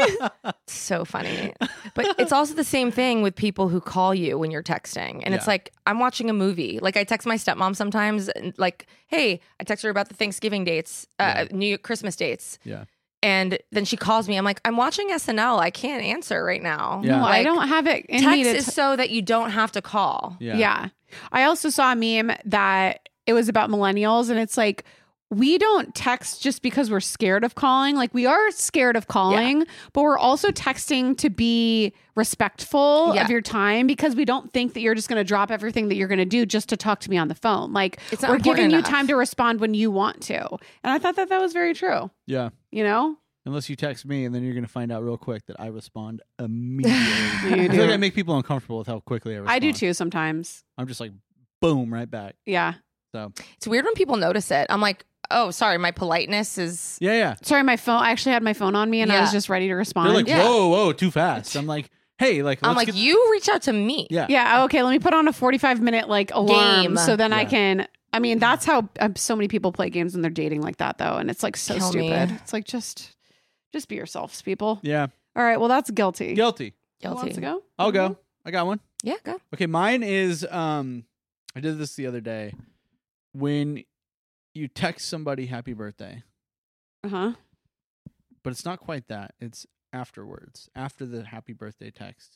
So funny. But it's also the same thing with people who call you when you're texting. And it's Yeah. like, I'm watching a movie. Like I text my stepmom sometimes, and like, hey, I text her about the Thanksgiving dates, New Year, Christmas dates. Yeah. And then she calls me. I'm like, I'm watching SNL. I can't answer right now. Yeah. No, I Like, don't have it in text me to is so that you don't have to call. Yeah. I also saw a meme that it was about millennials, and it's like, we don't text just because we're scared of calling. Like we are scared of calling, but we're also texting to be respectful of your time, because we don't think that you're just going to drop everything that you're going to do just to talk to me on the phone. Like It's not we're giving important you enough. time to respond when you want to. And I thought that was very true. Yeah. You know? Unless you text me, and then you're going to find out real quick that I respond immediately. You I do. feel like I make people uncomfortable with how quickly I respond. I do too sometimes. I'm just like, boom, right back. Yeah. So It's weird when people notice it. I'm like, oh, sorry, my politeness is. yeah. Sorry, my phone. I actually had my phone on me, and I was Yeah. just ready to respond. They're like, Yeah. whoa, too fast. I'm like, hey, like, I'm let's like, get- you reach out to me. yeah. Yeah, okay, let me put on a 45-minute like alarm Game. so then I Yeah. can. I mean, that's how so many people play games when they're dating like that, though, and it's like so Kill me. stupid. It's like just be yourselves, people. Yeah. All right, well, that's guilty. Guilty. Who wants Guilty. to go? I'll go. I got one. Yeah, go. Okay, mine is I did this the other day. When you text somebody happy birthday, Uh huh. but it's not quite that. It's afterwards, after the happy birthday text.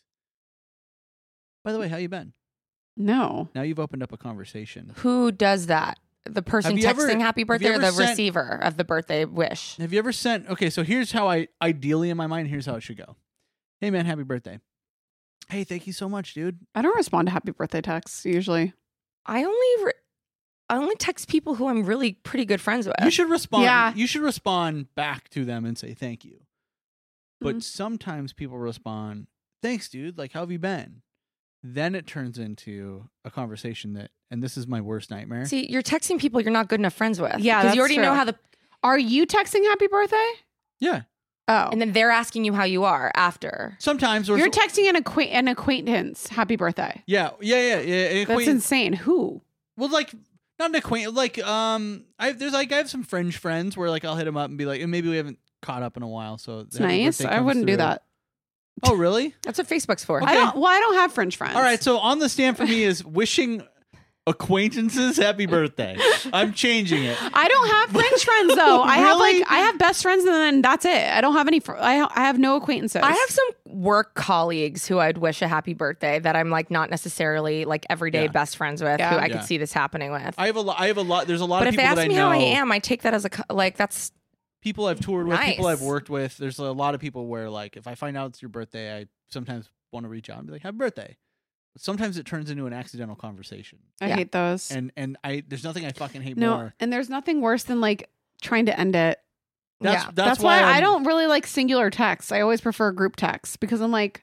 By the way, how you been? No. Now you've opened up a conversation. Who does that? The person Have you texting ever- happy have birthday you or the ever sent- receiver of the birthday wish? Have you ever sent? Okay, so here's how I ideally in my mind. Here's how it should go. Hey man, happy birthday. Hey, thank you so much, dude. I don't respond to happy birthday texts usually. I only text people who I'm really pretty good friends with. You should respond. Yeah. You should respond back to them and say thank you. But Mhm. sometimes people respond, "Thanks, dude. Like, how have you been?" Then it turns into a conversation that, and this is my worst nightmare. See, you're texting people you're not good enough friends with. Yeah, because that's you already know true. how the. Are you texting happy birthday? Yeah, Oh, And then they're asking you how you are after. sometimes or you're texting an acquaintance happy birthday. yeah. That's insane. Who? Well, like not an acquaintance. Like I have some fringe friends where like I'll hit them up and be like, and maybe we haven't caught up in a while, so It's nice. I wouldn't do that. Oh, really? That's what Facebook's for. Okay. I don't have French friends. All right. So on the stand for me is wishing acquaintances happy birthday. I'm changing it. I don't have French friends though. Really? I have best friends, and then that's it. I don't have any. I have no acquaintances. I have some work colleagues who I'd wish a happy birthday that I'm like not necessarily like everyday best friends with, who I could see this happening with. I have a lot. There's a lot but of people that I know. But if they ask me how I am, I take that as that's people I've toured with, nice. people I've worked with. There's a lot of people where like if I find out it's your birthday, I sometimes want to reach out and be like, "Happy birthday." But sometimes it turns into an accidental conversation. I hate those. And there's nothing I fucking hate more. And there's nothing worse than like trying to end it. That's why I don't really like singular texts. I always prefer group texts because I'm like,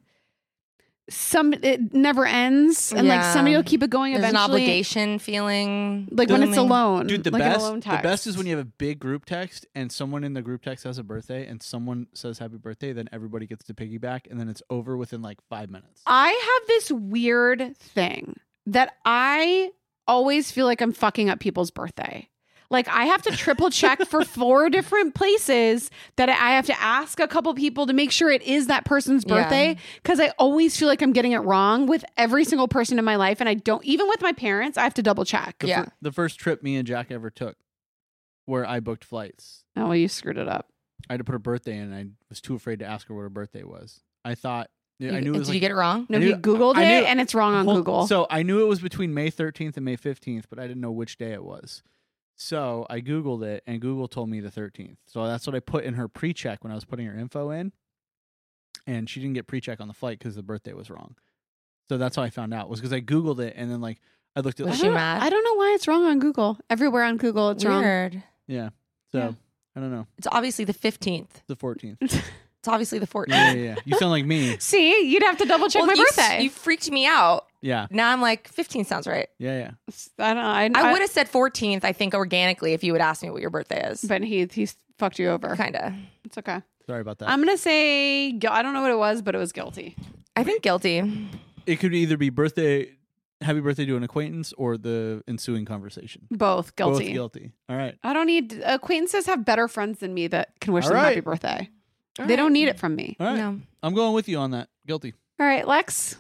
it never ends, and like somebody will keep it going. There's eventually. an obligation feeling, like when it's alone. Dude, the like best is when you have a big group text and someone in the group text has a birthday and someone says happy birthday, then everybody gets to piggyback and then it's over within like 5 minutes. I have this weird thing that I always feel like I'm fucking up people's birthday. Like I have to triple check for 4 different places that I have to ask a couple people to make sure it is that person's birthday. Because I always feel like I'm getting it wrong with every single person in my life. And I don't, even with my parents, I have to double check. The first trip me and Jack ever took where I booked flights. Oh, well, you screwed it up. I had to put her birthday in and I was too afraid to ask her what her birthday was. I thought, I knew it was Did you get it wrong? No, he Googled it and it's wrong on Google. So I knew it was between May 13th and May 15th, but I didn't know which day it was. So I Googled it, and Google told me the 13th. So that's what I put in her pre-check when I was putting her info in. And she didn't get pre-check on the flight because the birthday was wrong. So that's how I found out, was because I Googled it, and then like I looked at. Was she mad? I don't know why it's wrong on Google. Everywhere on Google, it's wrong. Weird. Yeah. So I don't know. It's obviously the 15th. The 14th. It's obviously the 14th. Yeah. You sound like me. See, you'd have to double check my birthday. You freaked me out. Yeah. Now I'm like, 15th sounds right. Yeah. I don't know. I would have said 14th, I think, organically if you would ask me what your birthday is. But he fucked you over. Kind of. It's okay. Sorry about that. I'm going to say, I don't know what it was, but it was guilty. I think guilty. It could either be happy birthday to an acquaintance or the ensuing conversation. Both guilty. Both guilty. All right. I don't need, acquaintances have better friends than me that can wish them happy birthday. They don't need it from me. All right. No. I'm going with you on that. Guilty. All right, Lex.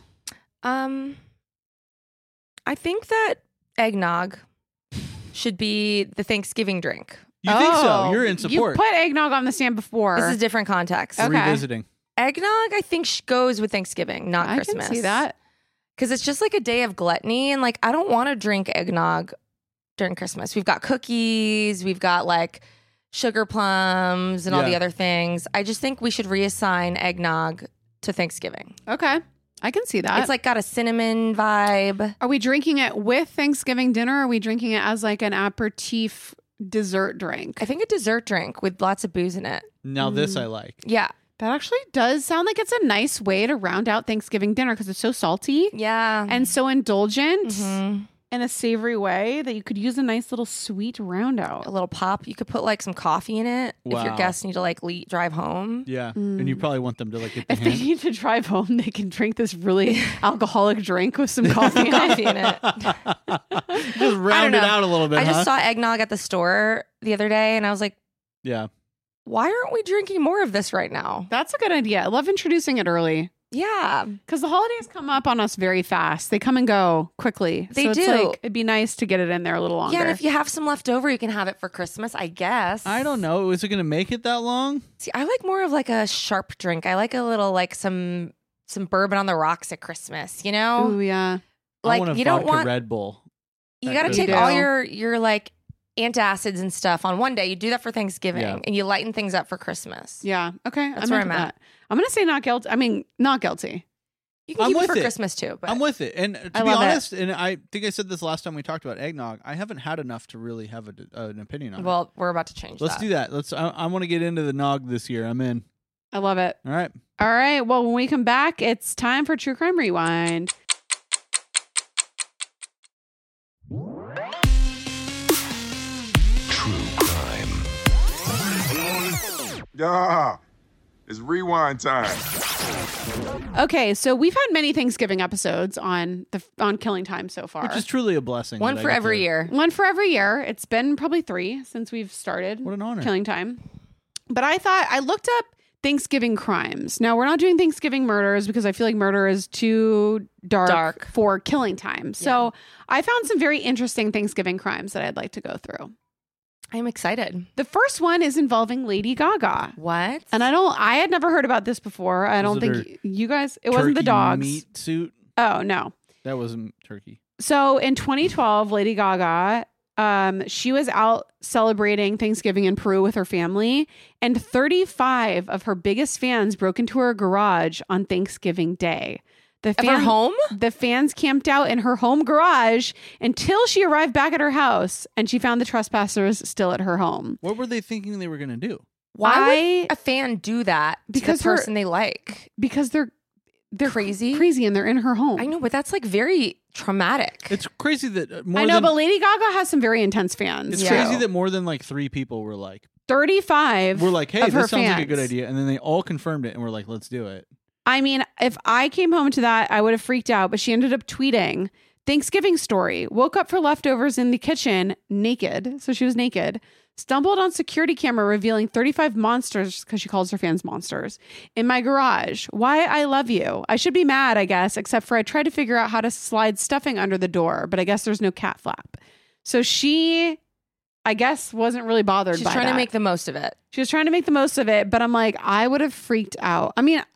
I think that eggnog should be the Thanksgiving drink. You think so? You're in support. You put eggnog on the stand before. This is a different context. Okay. Revisiting. Eggnog, I think, goes with Thanksgiving, not Christmas. I can see that. Because it's just like a day of gluttony. And like, I don't want to drink eggnog during Christmas. We've got cookies. We've got like sugar plums and all the other things. I just think we should reassign eggnog to Thanksgiving. Okay. I can see that. It's like got a cinnamon vibe. Are we drinking it with Thanksgiving dinner? Or are we drinking it as like an aperitif dessert drink? I think a dessert drink with lots of booze in it. Now this I like. Yeah. That actually does sound like it's a nice way to round out Thanksgiving dinner because it's so salty. Yeah. And so indulgent in a savory way that you could use a nice little sweet round out. A little pop. You could put like some coffee in it if your guests need to like drive home. Yeah. And you probably want them to like get the If they need to drive home, they can drink this really alcoholic drink with some coffee in it. Just round it out a little bit. I just saw eggnog at the store the other day and I was like, yeah. Why aren't we drinking more of this right now? That's a good idea. I love introducing it early. Yeah. Because the holidays come up on us very fast. They come and go quickly. They so it's do. like, it'd be nice to get it in there a little longer. Yeah, and if you have some left over, you can have it for Christmas, I guess. I don't know. Is it going to make it that long? See, I like more of like a sharp drink. I like a little like some bourbon on the rocks at Christmas, you know? Oh, yeah. Like I want a you vodka don't want Red Bull. You got to take all your like antacids and stuff on one day. You do that for Thanksgiving and you lighten things up for Christmas. Yeah. Okay. That's where I'm at. I'm going to say not guilty. I mean, not guilty. You can keep it for Christmas too. But I'm with it. And to be honest, and I think I said this last time we talked about eggnog, I haven't had enough to really have an opinion on it. Well, we're about to change Let's do that. I want to get into the nog this year. I'm in. I love it. All right. All right. Well, when we come back, it's time for True Crime Rewind. Yeah, it's rewind time. Okay, so we've had many Thanksgiving episodes on Killing Time so far, which is truly a blessing. One for every year. One for every year. It's been probably 3 since we've started. What an honor. Killing Time. But I looked up Thanksgiving crimes. Now we're not doing Thanksgiving murders because I feel like murder is too dark. For Killing Time. So I found some very interesting Thanksgiving crimes that I'd like to go through. I'm excited. The first one is involving Lady Gaga. What? And I had never heard about this before. I don't think you guys, it wasn't the dogs. Meat suit? Oh, no. That wasn't turkey. So in 2012, Lady Gaga, she was out celebrating Thanksgiving in Peru with her family, and 35 of her biggest fans broke into her garage on Thanksgiving Day. Of her home? The fans camped out in her home garage until she arrived back at her house, and she found the trespassers still at her home. What were they thinking they were going to do? Why would a fan do that to the person they like? Because they're crazy, and they're in her home. I know, but that's like very traumatic. It's crazy that but Lady Gaga has some very intense fans. It's crazy that more than like 3 people were like 35. We're like, hey, of this sounds fans. like a good idea, and then they all confirmed it, and we're like, let's do it. I mean, if I came home to that, I would have freaked out. But she ended up tweeting, Thanksgiving story. Woke up for leftovers in the kitchen naked. So she was naked. Stumbled on security camera revealing 35 monsters, because she calls her fans monsters, in my garage. Why I love you. I should be mad, I guess, except for I tried to figure out how to slide stuffing under the door, but I guess there's no cat flap. So she, I guess, wasn't really bothered by that. She's trying to make the most of it. She was trying to make the most of it, but I'm like, I would have freaked out. I mean,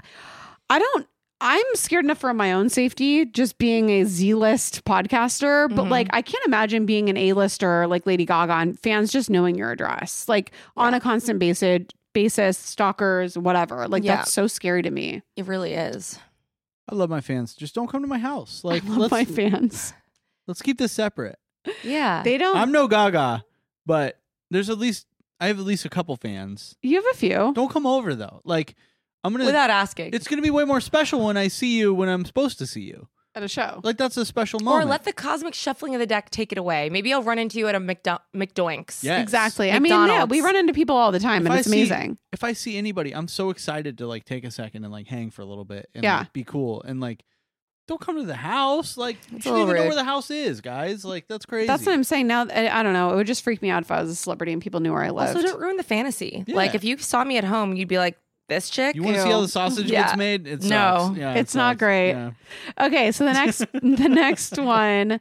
I'm scared enough for my own safety, just being a Z-list podcaster, but like, I can't imagine being an A-lister like Lady Gaga and fans just knowing your address, like on a constant basis, stalkers, whatever. Like, that's so scary to me. It really is. I love my fans. Just don't come to my house. Like, I love my fans. Let's keep this separate. Yeah. They don't. I'm no Gaga, but I have at least a couple fans. You have a few. Don't come over though. Like, without asking. It's gonna be way more special when I see you when I'm supposed to see you at a show. Like, that's a special moment. Or let the cosmic shuffling of the deck take it away. Maybe I'll run into you at a McDoinks. Yes. Exactly. McDonald's. I mean, yeah, we run into people all the time, and it's amazing. If I see anybody, I'm so excited to like take a second and like hang for a little bit and Yeah. like, be cool and like, don't come to the house. Like, you It's don't a even little know rude. where the house is, guys. Like, that's crazy. That's what I'm saying. Now, I don't know. It would just freak me out if I was a celebrity and people knew where I lived. Also, don't ruin the fantasy. Yeah. Like, if you saw me at home, you'd be like, this chick? You want to see how the sausage Yeah. gets made? It sucks. No, Yeah, it it's not sucks. great. Yeah. Okay, so the next one,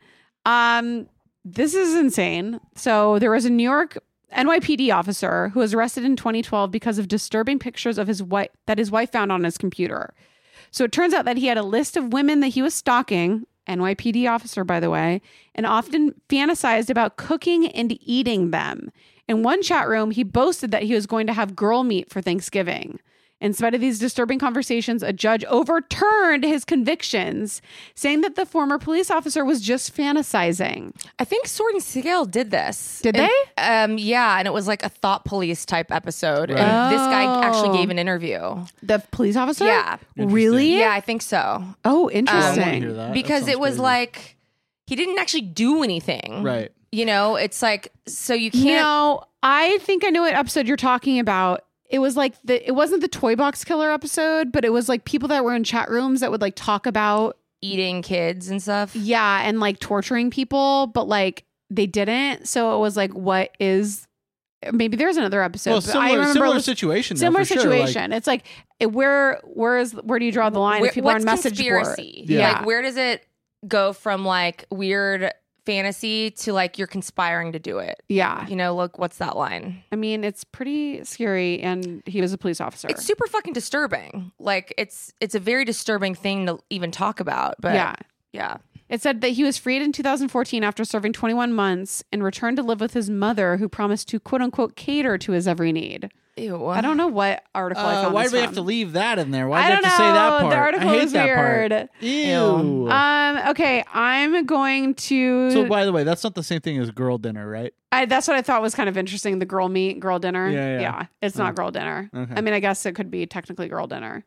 this is insane. So there was a New York NYPD officer who was arrested in 2012 because of disturbing pictures of his wife that his wife found on his computer. So it turns out that he had a list of women that he was stalking, NYPD officer, by the way, and often fantasized about cooking and eating them. In one chat room, he boasted that he was going to have girl meat for Thanksgiving. In spite of these disturbing conversations, a judge overturned his convictions, saying that the former police officer was just fantasizing. I think Sword and Scale did this. Did they? Yeah, and it was like a thought police type episode. Right. And this guy actually Oh. gave an interview. The police officer? Yeah. Really? Yeah, I think so. Oh, I interesting. wanna hear that. Because That it sounds was crazy. like, he didn't actually do anything. Right. You know, it's like, so you can't. No, I think I know what episode you're talking about. It was like it wasn't the Toy Box Killer episode, but it was like people that were in chat rooms that would like talk about eating kids and stuff. Yeah, and like torturing people, but like they didn't. So it was like, what is? Maybe there's another episode. Well, but I remember similar this- situation. though, Similar for sure, like- situation. It's like where do you draw the line if people are What's on message conspiracy? board? Yeah. Like, where does it go from like weird fantasy to like you're conspiring to do it? Yeah. You know, look, what's that line? I mean, it's pretty scary, and he was a police officer. It's super fucking disturbing. Like, it's a very disturbing thing to even talk about. But yeah. It said that he was freed in 2014 after serving 21 months and returned to live with his mother, who promised to quote unquote cater to his every need. Ew. I don't know what article I found Why this do we from. have to leave that in there? Why I do we have don't to say that know. part? The article I hate is that weird. part. Ew. Okay, I'm going to. So, by the way, that's not the same thing as girl dinner, right? That's what I thought was kind of interesting. The girl meet, girl dinner. Yeah. It's not girl dinner. Okay. I mean, I guess it could be technically girl dinner.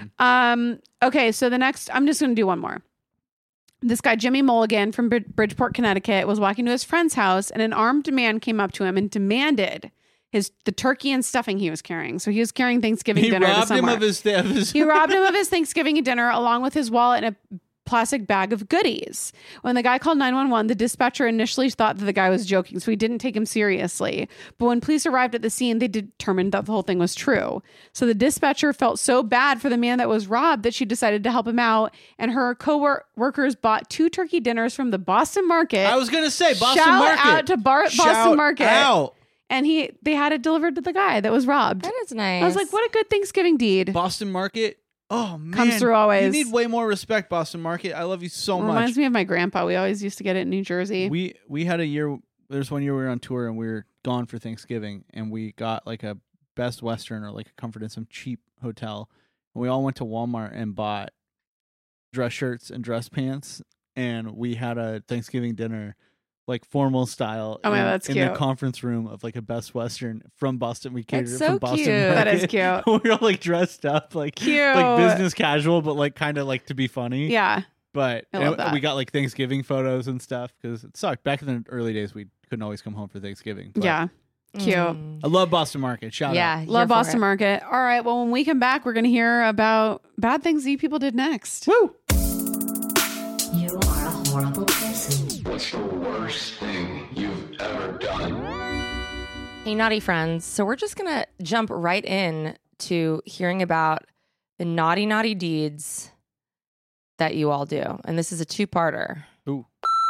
Okay, so the next, I'm just going to do one more. This guy, Jimmy Mulligan from Bridgeport, Connecticut, was walking to his friend's house, and an armed man came up to him and demanded the turkey and stuffing he was carrying. So he was carrying Thanksgiving dinner. He robbed him somewhere. of his. He robbed him of his Thanksgiving dinner along with his wallet and a plastic bag of goodies. When the guy called 911, the dispatcher initially thought that the guy was joking, so he didn't take him seriously. But when police arrived at the scene, they determined that the whole thing was true. So the dispatcher felt so bad for the man that was robbed that she decided to help him out, and her co-workers bought 2 turkey dinners from the Boston Market. I was going to say Boston Shout Market. out to Boston Shout Market. out. and they had it delivered to the guy that was robbed. That is nice. I was like, what a good Thanksgiving deed. Boston Market. Oh man, Comes through always. You need way more respect, Boston Market. I love you so much. Reminds me of my grandpa. We always used to get it in New Jersey. We had a year. There's one year we were on tour and we were gone for Thanksgiving, and we got like a Best Western or like a Comfort in some cheap hotel. And we all went to Walmart and bought dress shirts and dress pants, and we had a Thanksgiving dinner, like formal style. Oh my God, that's in cute. the conference room of like a Best Western from Boston. We catered That's it so from Boston cute. Market. That is cute. We were all like dressed up, like Cute. like business casual, but like kind of like to be funny. Yeah. But I love that. we got like Thanksgiving photos and stuff because it sucked. Back in the early days, we couldn't always come home for Thanksgiving. But Yeah. Cute. I love Boston Market. Shout out. Love Boston Market. All right. Well, when we come back, we're going to hear about bad things you people did next. Woo! You are a horrible person. What's the worst thing you've ever done? Hey, naughty friends. So we're just going to jump right in to hearing about the naughty deeds that you all do. And this is a two-parter. Ooh.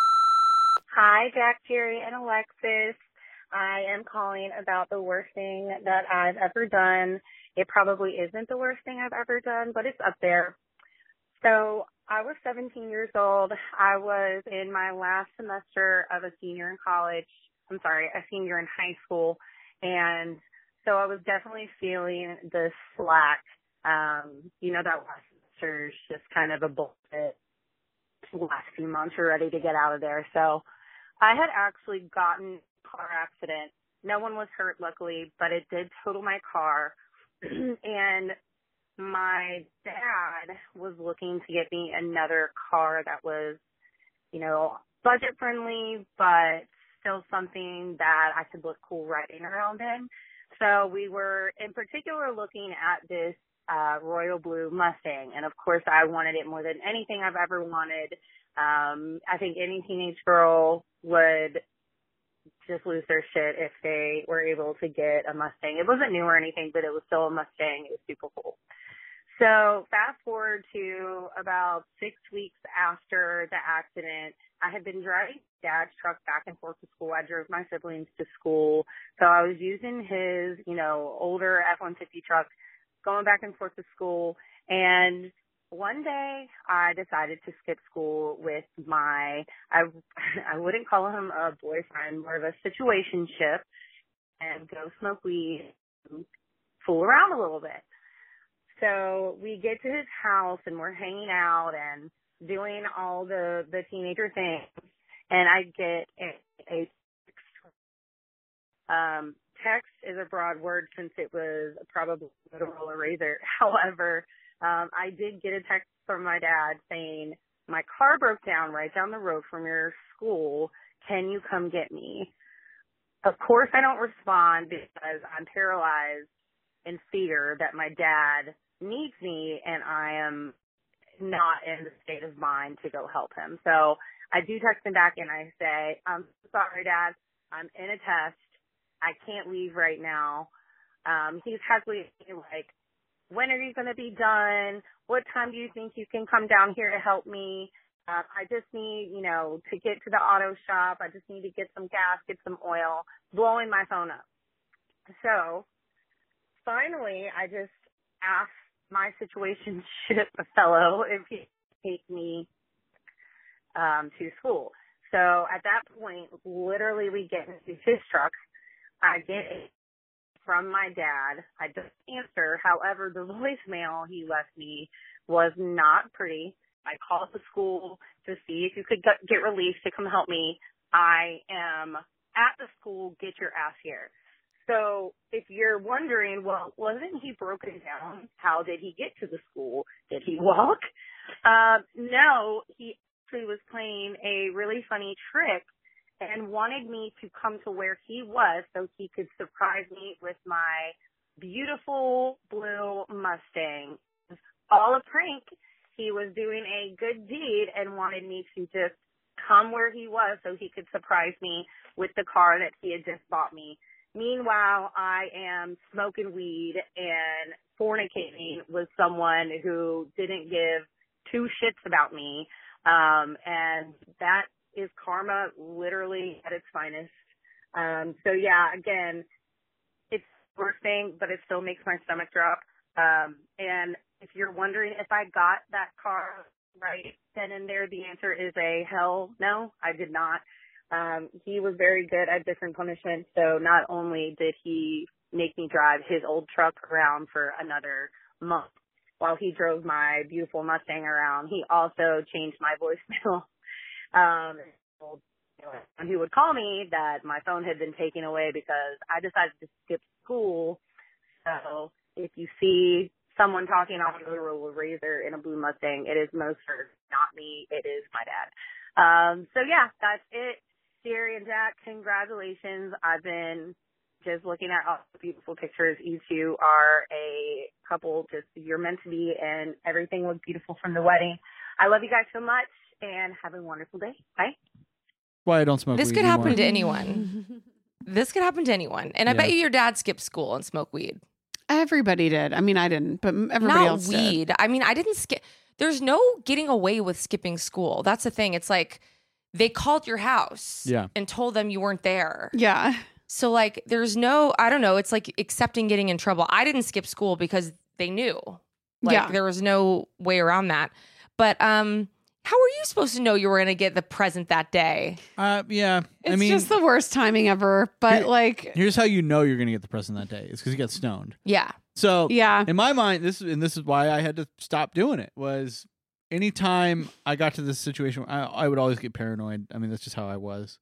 Hi, Jack, Jerry, and Alexis. I am calling about the worst thing that I've ever done. It probably isn't the worst thing I've ever done, but it's up there. So I was 17 years old. I was in my last semester of a senior in college. A senior in high school. And so I was definitely feeling the slack. That last semester is just kind of a bullshit. The last few months you're ready to get out of there. So I had actually gotten car accident. No one was hurt, luckily, but it did total my car. And my dad was looking to get me another car that was, budget friendly, but still something that I could look cool riding around in. So we were in particular looking at this royal blue Mustang. And of course I wanted it more than anything I've ever wanted. I think any teenage girl would just lose their shit if they were able to get a Mustang. It wasn't new or anything, but it was still a Mustang. It was super cool. So fast forward to about 6 weeks after the accident, I had been driving Dad's truck back and forth to school. I drove my siblings to school. So I was using his, older F-150 truck, going back and forth to school. And one day I decided to skip school with I wouldn't call him a boyfriend, more of a situationship, and go smoke weed, fool around a little bit. So we get to his house and we're hanging out and doing all the teenager things. And I get a text is a broad word since it was probably a Motorola Razr. However, I did get a text from my dad saying, my car broke down right down the road from your school. Can you come get me? Of course I don't respond because I'm paralyzed in fear that my dad needs me and I am not in the state of mind to go help him. So I do text him back and I say, I'm sorry, Dad. I'm in a test. I can't leave right now. He's happily like, when are you going to be done? What time do you think you can come down here to help me? I just need, to get to the auto shop. I just need to get some gas, get some oil, blowing my phone up. So finally, I just asked my situationship fellow if he could take me to school. So at that point, literally we get into his truck. I get it from my dad. I just answer. However, the voicemail he left me was not pretty. I called the school to see if you could get relief to come help me. I am at the school. Get your ass here. So if you're wondering, well, wasn't he broken down? How did he get to the school? Did he walk? No, he actually was playing a really funny trick and wanted me to come to where he was so he could surprise me with my beautiful blue Mustang. All a prank. He was doing a good deed and wanted me to just come where he was so he could surprise me with the car that he had just bought me. Meanwhile, I am smoking weed and fornicating with someone who didn't give two shits about me. And that is karma literally at its finest. So yeah, again, it's the worst thing, but it still makes my stomach drop. And if you're wondering if I got that car right then and there, the answer is a hell no, I did not. He was very good at different punishments. So not only did he make me drive his old truck around for another month while he drove my beautiful Mustang around, he also changed my voicemail. And he would call me that my phone had been taken away because I decided to skip school. So if you see someone talking on a Motorola Razr in a blue Mustang, it is most certainly not me. It is my dad. So yeah, that's it. Sherry and Jack, congratulations. I've been just looking at all the beautiful pictures. You two are a couple, just you're meant to be, and everything was beautiful from the wedding. I love you guys so much, and have a wonderful day. Bye. Why I don't smoke This weed could happen anymore. to anyone. This could happen to anyone. And I bet you your dad skipped school and smoked weed. Everybody did. I mean, I didn't, but everybody Not else weed. did. I mean, I didn't skip. There's no getting away with skipping school. That's the thing. It's like they called your house and told them you weren't there. Yeah. So like there's no, I don't know. It's like accepting getting in trouble. I didn't skip school because they knew. Like there was no way around that. But how were you supposed to know you were going to get the present that day? Yeah. It's I mean, just the worst timing ever. But like, here's how you know you're going to get the present that day. It's because you got stoned. Yeah. So yeah, in my mind, this is why I had to stop doing it. Was anytime I got to this situation, I would always get paranoid. I mean, that's just how I was.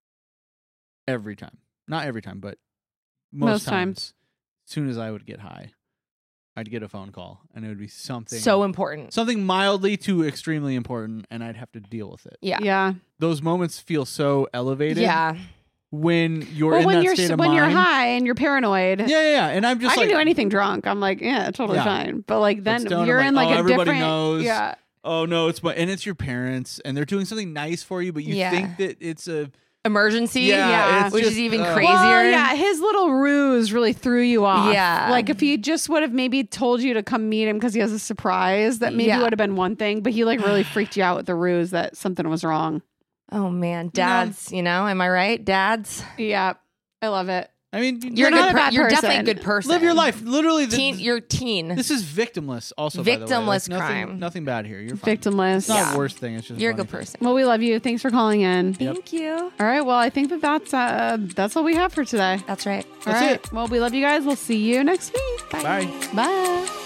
Every time, not every time, but most times. As soon as I would get high, I'd get a phone call, and it would be something so important, something mildly to extremely important, and I'd have to deal with it. Yeah, yeah. Those moments feel so elevated. Yeah. When you're in that state of mind. When you're high and you're paranoid. Yeah. And I'm just I can do anything drunk. I'm like, yeah, totally fine. But like then you're in like a everybody different. knows. Yeah. Oh no, it's your parents, and they're doing something nice for you, but you think that it's a emergency. Yeah. Which is even crazier. Well, yeah, his little ruse really threw you off. Yeah. Like if he just would have maybe told you to come meet him because he has a surprise, that maybe would have been one thing. But he like really freaked you out with the ruse that something was wrong. Oh man, dads, you know, am I right? Dads. Yeah, I love it. I mean, you're not a bad You're person. definitely a good person. Live your life. Literally, you're teen. This is victimless. Also, victimless by the way. crime. Nothing bad here. You're fine. Victimless. It's not a worst thing. It's just you're a funny good person. Well, we love you. Thanks for calling in. Thank you. All right. Well, I think that's all we have for today. That's right. All right. Well, we love you guys. We'll see you next week. Bye. Bye.